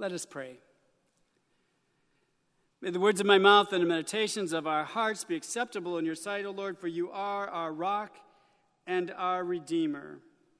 Let us pray. May the words of my mouth and the meditations of our hearts be acceptable in your sight, O Lord, for you are our rock and our Redeemer.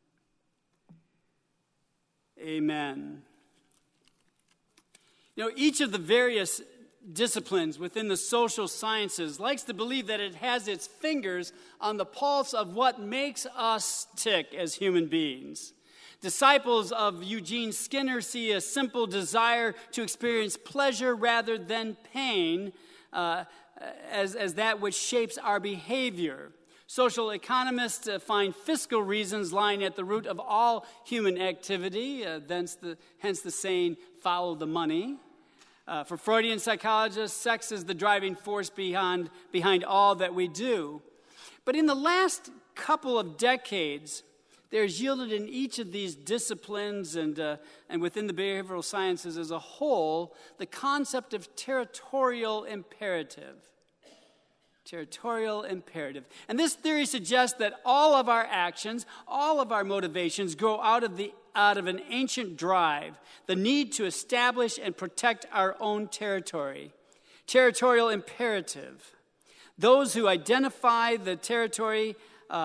Amen. You know, each of the various disciplines within the social sciences likes to believe that it has its fingers on the pulse of what makes us tick as human beings. Disciples of Eugene Skinner see a simple desire to experience pleasure rather than pain as that which shapes our behavior. Social economists find fiscal reasons lying at the root of all human activity, hence the saying, follow the money. For Freudian psychologists, sex is the driving force behind all that we do. But in the last couple of decades, there's yielded in each of these disciplines and within the behavioral sciences as a whole, the concept of territorial imperative. Territorial imperative. And this theory suggests that all of our actions, all of our motivations grow out of an ancient drive, the need to establish and protect our own territory. Territorial imperative. Those who identify territorial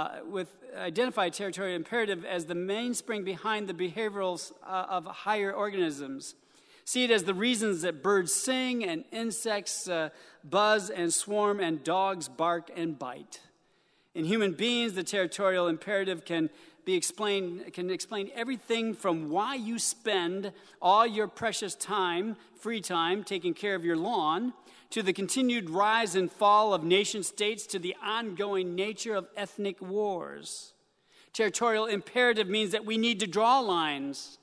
imperative as the mainspring behind the behaviorals of higher organisms. See it as the reasons that birds sing and insects buzz and swarm and dogs bark and bite. In human beings, the territorial imperative can explain everything from why you spend all your precious time, free time, taking care of your lawn, to the continued rise and fall of nation states, to the ongoing nature of ethnic wars. Territorial imperative means that we need to draw lines.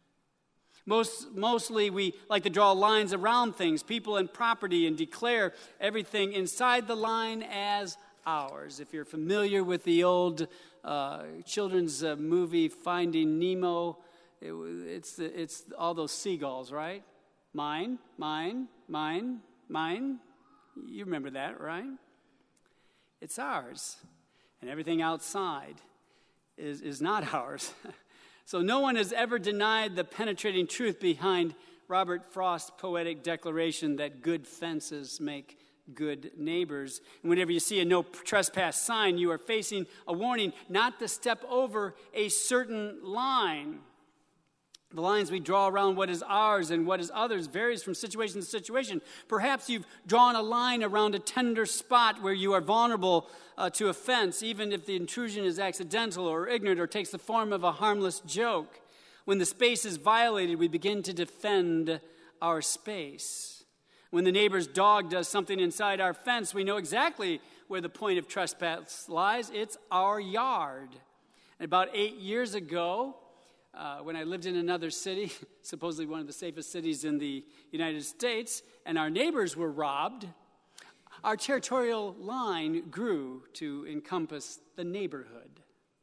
Mostly we like to draw lines around things, people and property, and declare everything inside the line as ours. If you're familiar with the old children's movie Finding Nemo, it's all those seagulls, right? Mine, mine, mine, mine. You remember that, right? It's ours. And everything outside is not ours. So no one has ever denied the penetrating truth behind Robert Frost's poetic declaration that good fences make good neighbors. And whenever you see a no trespass sign, you are facing a warning not to step over a certain line. The lines we draw around what is ours and what is others varies from situation to situation. Perhaps you've drawn a line around a tender spot where you are vulnerable to offense, even if the intrusion is accidental or ignorant or takes the form of a harmless joke. When the space is violated, we begin to defend our space. When the neighbor's dog does something inside our fence, we know exactly where the point of trespass lies. It's our yard. And about 8 years ago, when I lived in another city, supposedly one of the safest cities in the United States, and our neighbors were robbed, our territorial line grew to encompass the neighborhood.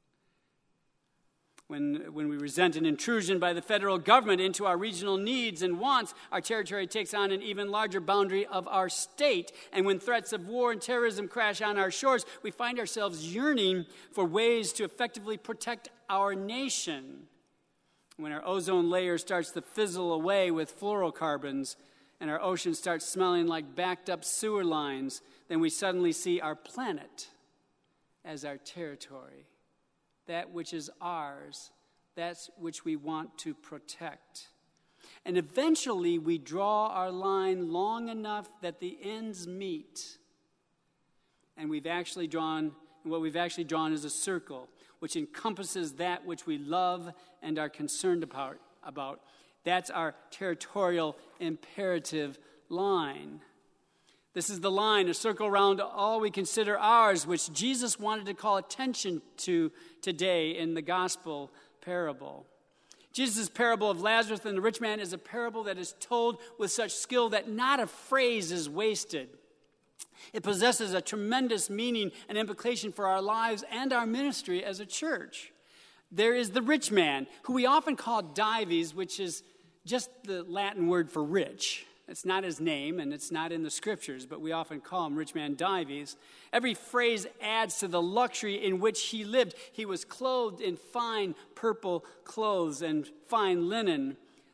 When we resent an intrusion by the federal government into our regional needs and wants, our territory takes on an even larger boundary of our state. And when threats of war and terrorism crash on our shores, we find ourselves yearning for ways to effectively protect our nation. When our ozone layer starts to fizzle away with fluorocarbons and our ocean starts smelling like backed up sewer lines, then we suddenly see our planet as our territory, that which is ours, that which we want to protect. And eventually we draw our line long enough that the ends meet. And what we've actually drawn is a circle, which encompasses that which we love and are concerned about. That's our territorial imperative line. This is the line, a circle around all we consider ours, which Jesus wanted to call attention to today in the gospel parable. Jesus' parable of Lazarus and the rich man is a parable that is told with such skill that not a phrase is wasted. It possesses a tremendous meaning and implication for our lives and our ministry as a church. There is the rich man, who we often call Dives, which is just the Latin word for rich. It's not his name, and it's not in the scriptures, but we often call him rich man Dives. Every phrase adds to the luxury in which he lived. He was clothed in fine purple clothes and fine linen.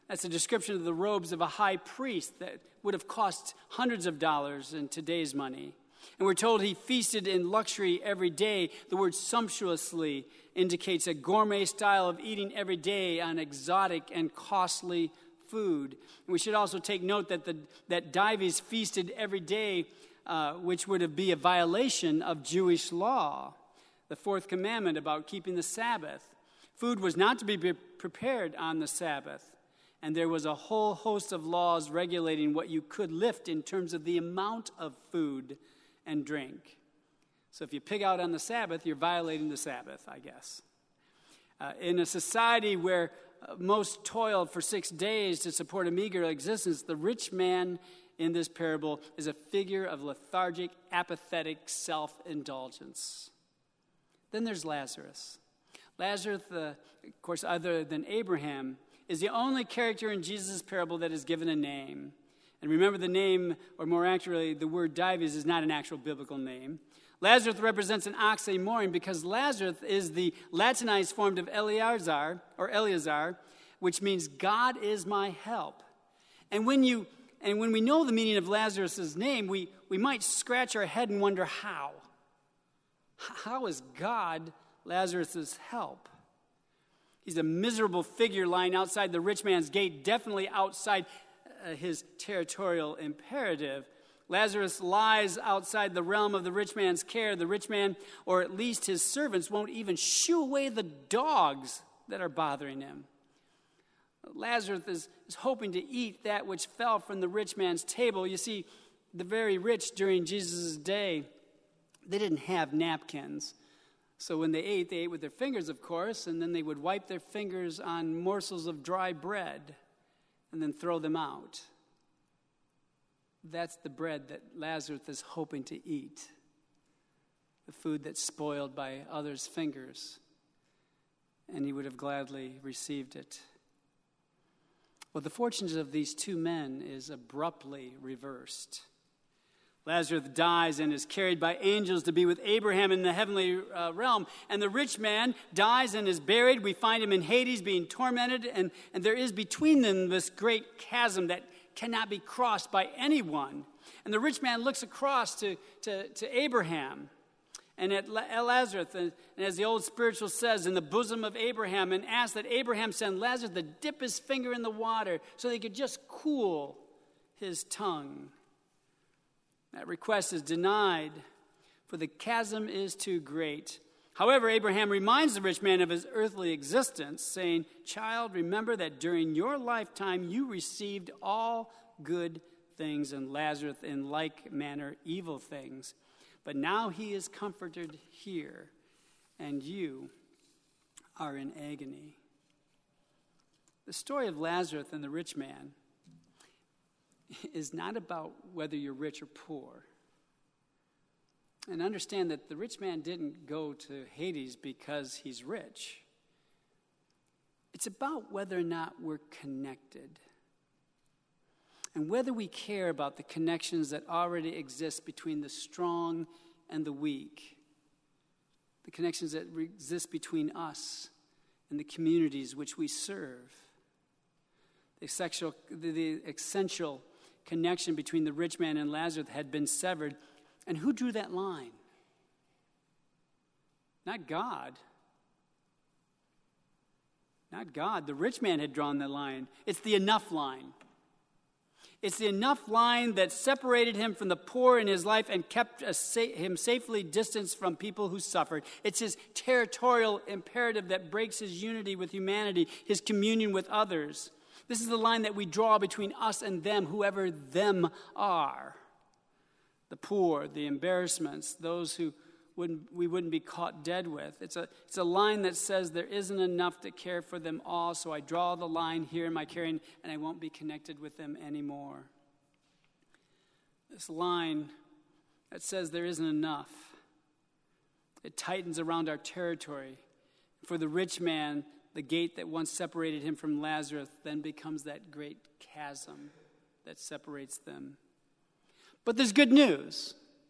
That's a description of the robes of a high priest that would have cost hundreds of dollars in today's money. And we're told he feasted in luxury every day. The word sumptuously indicates a gourmet style of eating every day on exotic and costly food. And we should also take note that Dives feasted every day, which would be a violation of Jewish law, the fourth commandment about keeping the Sabbath. Food was not to be prepared on the Sabbath, and there was a whole host of laws regulating what you could lift in terms of the amount of food and drink. So if you pig out on the Sabbath, you're violating the Sabbath, I guess. In a society where most toiled for 6 days to support a meager existence, the rich man in this parable is a figure of lethargic, apathetic self-indulgence. Then there's Lazarus. Lazarus, of course, other than Abraham, is the only character in Jesus' parable that is given a name. And remember, the name, or more accurately, the word Dives is not an actual biblical name. Lazarus represents an oxymoron because Lazarus is the Latinized form of Eleazar, which means God is my help. And when we know the meaning of Lazarus' name, we might scratch our head and wonder how. How is God Lazarus' help? He's a miserable figure lying outside the rich man's gate, definitely outside his territorial imperative. Lazarus lies outside the realm of the rich man's care. The rich man, or at least his servants, won't even shoo away the dogs that are bothering him. Lazarus is hoping to eat that which fell from the rich man's table. You see, the very rich during Jesus' day, they didn't have napkins. So when they ate with their fingers, of course, and then they would wipe their fingers on morsels of dry bread and then throw them out. That's the bread that Lazarus is hoping to eat, the food that's spoiled by others' fingers, and he would have gladly received it. Well, the fortunes of these two men is abruptly reversed. Lazarus dies and is carried by angels to be with Abraham in the heavenly realm. And the rich man dies and is buried. We find him in Hades being tormented. And there is between them this great chasm that cannot be crossed by anyone. And the rich man looks across to Abraham and at Lazarus, and as the old spiritual says, in the bosom of Abraham, and asks that Abraham send Lazarus to dip his finger in the water so they could just cool his tongue. That request is denied, for the chasm is too great. However, Abraham reminds the rich man of his earthly existence, saying, "Child, remember that during your lifetime you received all good things, and Lazarus in like manner evil things. But now he is comforted here, and you are in agony." The story of Lazarus and the rich man is not about whether you're rich or poor. And understand that the rich man didn't go to Hades because he's rich. It's about whether or not we're connected. And whether we care about the connections that already exist between the strong and the weak. The connections that exist between us and the communities which we serve. The essential connection between the rich man and Lazarus had been severed. And who drew that line? Not God. Not God. The rich man had drawn the line. It's the enough line. It's the enough line that separated him from the poor in his life and kept him safely distanced from people who suffered. It's his territorial imperative that breaks his unity with humanity, his communion with others. This is the line that we draw between us and them, whoever them are. The poor, the embarrassments, those who we wouldn't be caught dead with. It's a line that says there isn't enough to care for them all, so I draw the line here in my caring, and I won't be connected with them anymore. This line that says there isn't enough, it tightens around our territory. For the rich man, the gate that once separated him from Lazarus then becomes that great chasm that separates them. But there's good news.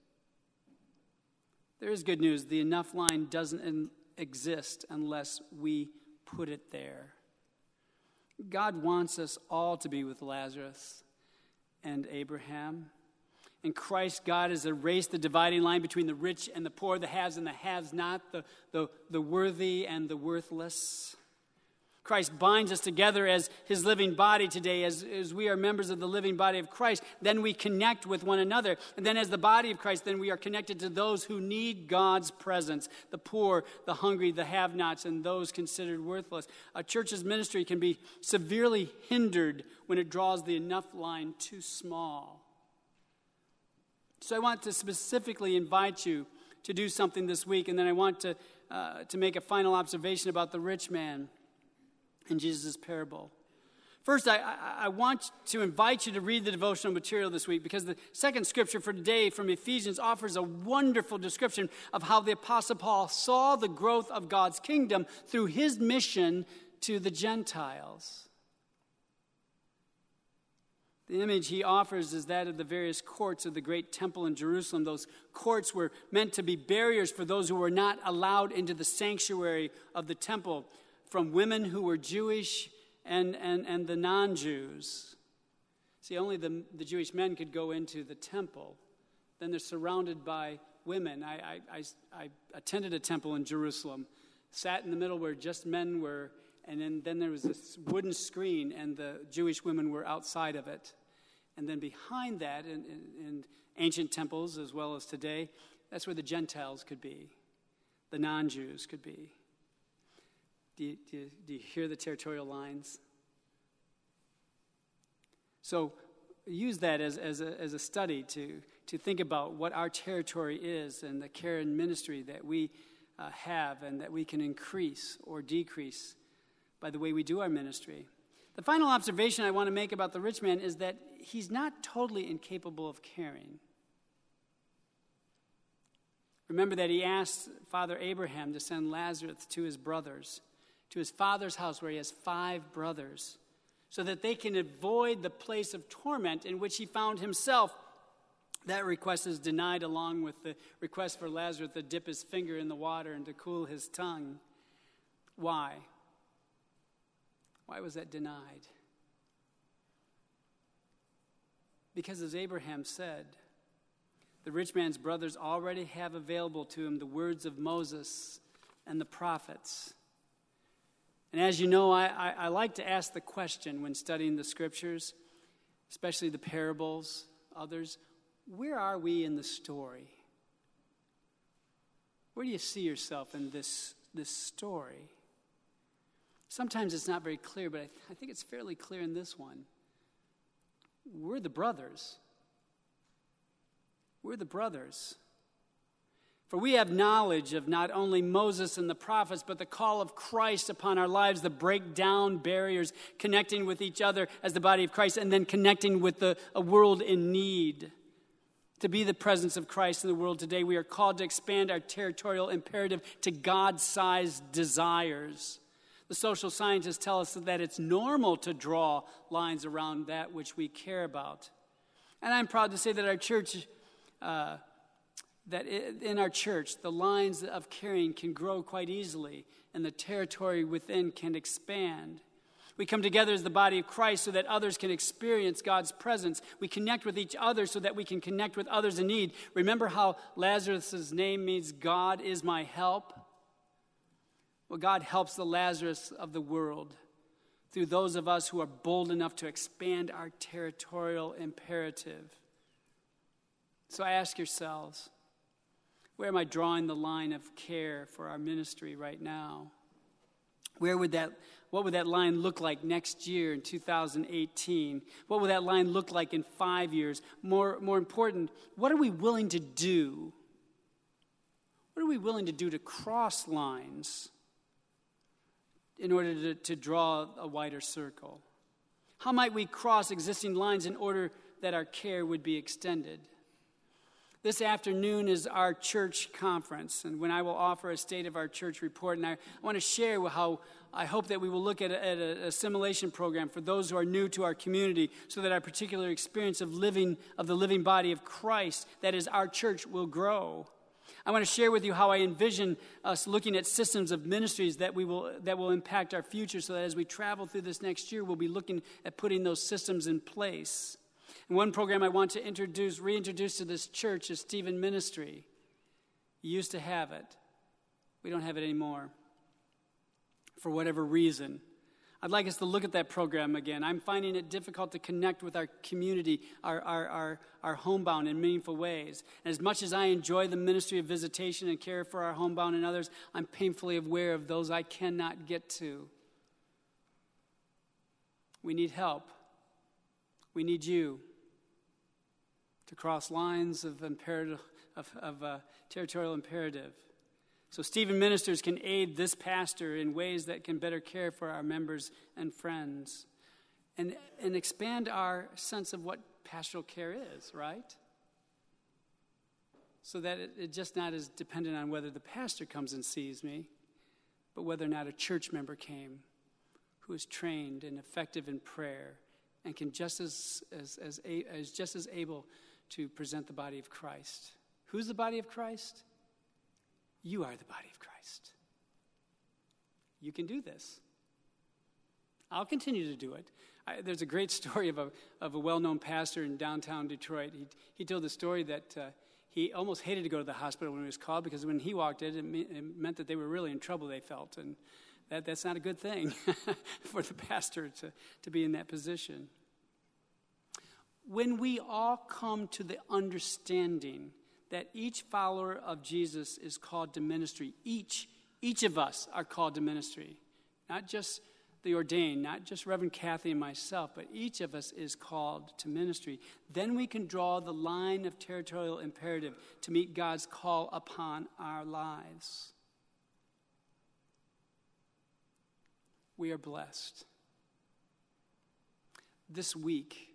There is good news. The enough line doesn't exist unless we put it there. God wants us all to be with Lazarus and Abraham. In Christ, God has erased the dividing line between the rich and the poor, the haves and the have-not, the worthy and the worthless. Christ binds us together as his living body today, as we are members of the living body of Christ. Then we connect with one another. And then as the body of Christ, then we are connected to those who need God's presence, the poor, the hungry, the have-nots, and those considered worthless. A church's ministry can be severely hindered when it draws the enough line too small. So I want to specifically invite you to do something this week, and then I want to make a final observation about the rich man in Jesus' parable. First, I want to invite you to read the devotional material this week, because the second scripture for today from Ephesians offers a wonderful description of how the Apostle Paul saw the growth of God's kingdom through his mission to the Gentiles. The image he offers is that of the various courts of the great temple in Jerusalem. Those courts were meant to be barriers for those who were not allowed into the sanctuary of the temple, from women who were Jewish and the non-Jews. See, only the Jewish men could go into the temple. Then they're surrounded by women. I attended a temple in Jerusalem, sat in the middle where just men were, and then there was this wooden screen, and the Jewish women were outside of it. And then behind that, in ancient temples as well as today, that's where the Gentiles could be, the non-Jews could be. Do you hear the territorial lines? So use that as a study to think about what our territory is and the care and ministry that we have and that we can increase or decrease by the way we do our ministry. The final observation I want to make about the rich man is that he's not totally incapable of caring. Remember that he asked Father Abraham to send Lazarus to his brothers, to his father's house where he has 5 brothers, so that they can avoid the place of torment in which he found himself. That request is denied along with the request for Lazarus to dip his finger in the water and to cool his tongue. Why? Why was that denied? Because as Abraham said, the rich man's brothers already have available to him the words of Moses and the prophets. And as you know, I like to ask the question when studying the scriptures, especially the parables, others, where are we in the story? Where do you see yourself in this story? Sometimes it's not very clear, but I think it's fairly clear in this one. We're the brothers. We're the brothers. For we have knowledge of not only Moses and the prophets, but the call of Christ upon our lives, the break down barriers, connecting with each other as the body of Christ, and then connecting with a world in need. To be the presence of Christ in the world today, we are called to expand our territorial imperative to God-sized desires. The social scientists tell us that it's normal to draw lines around that which we care about. And I'm proud to say that our church, in our church, the lines of caring can grow quite easily, and the territory within can expand. We come together as the body of Christ so that others can experience God's presence. We connect with each other so that we can connect with others in need. Remember how Lazarus' name means God is my help? Well, God helps the Lazarus of the world through those of us who are bold enough to expand our territorial imperative. So ask yourselves, where am I drawing the line of care for our ministry right now? What would that line look like next year in 2018? What would that line look like in 5 years? More important, what are we willing to do? What are we willing to do to cross lines in order to draw a wider circle? How might we cross existing lines in order that our care would be extended? This afternoon is our church conference, and when I will offer a state of our church report, and I want to share how I hope that we will look at an assimilation program for those who are new to our community, so that our particular experience of the living body of Christ, that is our church, will grow. I want to share with you how I envision us looking at systems of ministries that will impact our future, so that as we travel through this next year, we'll be looking at putting those systems in place. And one program I want to reintroduce to this church is Stephen Ministry. You used to have it. We don't have it anymore, for whatever reason. I'd like us to look at that program again. I'm finding it difficult to connect with our community, our homebound in meaningful ways. And as much as I enjoy the ministry of visitation and care for our homebound and others, I'm painfully aware of those I cannot get to. We need help. We need you to cross lines of territorial imperative. So Stephen Ministers can aid this pastor in ways that can better care for our members and friends and expand our sense of what pastoral care is, right? So that it just not is dependent on whether the pastor comes and sees me, but whether or not a church member came who is trained and effective in prayer and can just as able to present the body of Christ. Who's the body of Christ? You are the body of Christ. You can do this. I'll continue to do it. There's a great story of a well-known pastor in downtown Detroit. He told the story that he almost hated to go to the hospital when he was called, because when he walked in, it meant that they were really in trouble, they felt. And that's not a good thing for the pastor to be in that position. When we all come to the understanding that each follower of Jesus is called to ministry, each of us are called to ministry, not just the ordained, not just Reverend Kathy and myself, but each of us is called to ministry, then we can draw the line of territorial imperative to meet God's call upon our lives. We are blessed. This week,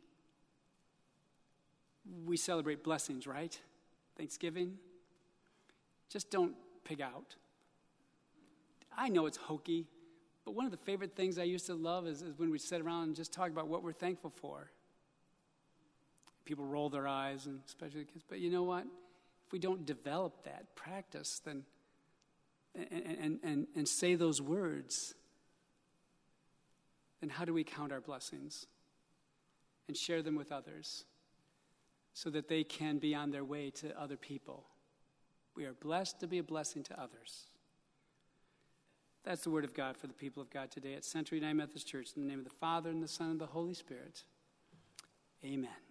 we celebrate blessings, right? Thanksgiving. Just don't pig out. I know it's hokey, but one of the favorite things I used to love is when we sit around and just talk about what we're thankful for. People roll their eyes, and especially the kids. But you know what? If we don't develop that practice, then and say those words, then how do we count our blessings and share them with others, so that they can be on their way to other people? We are blessed to be a blessing to others. That's the word of God for the people of God today at Century United Methodist Church. In the name of the Father, and the Son, and the Holy Spirit. Amen.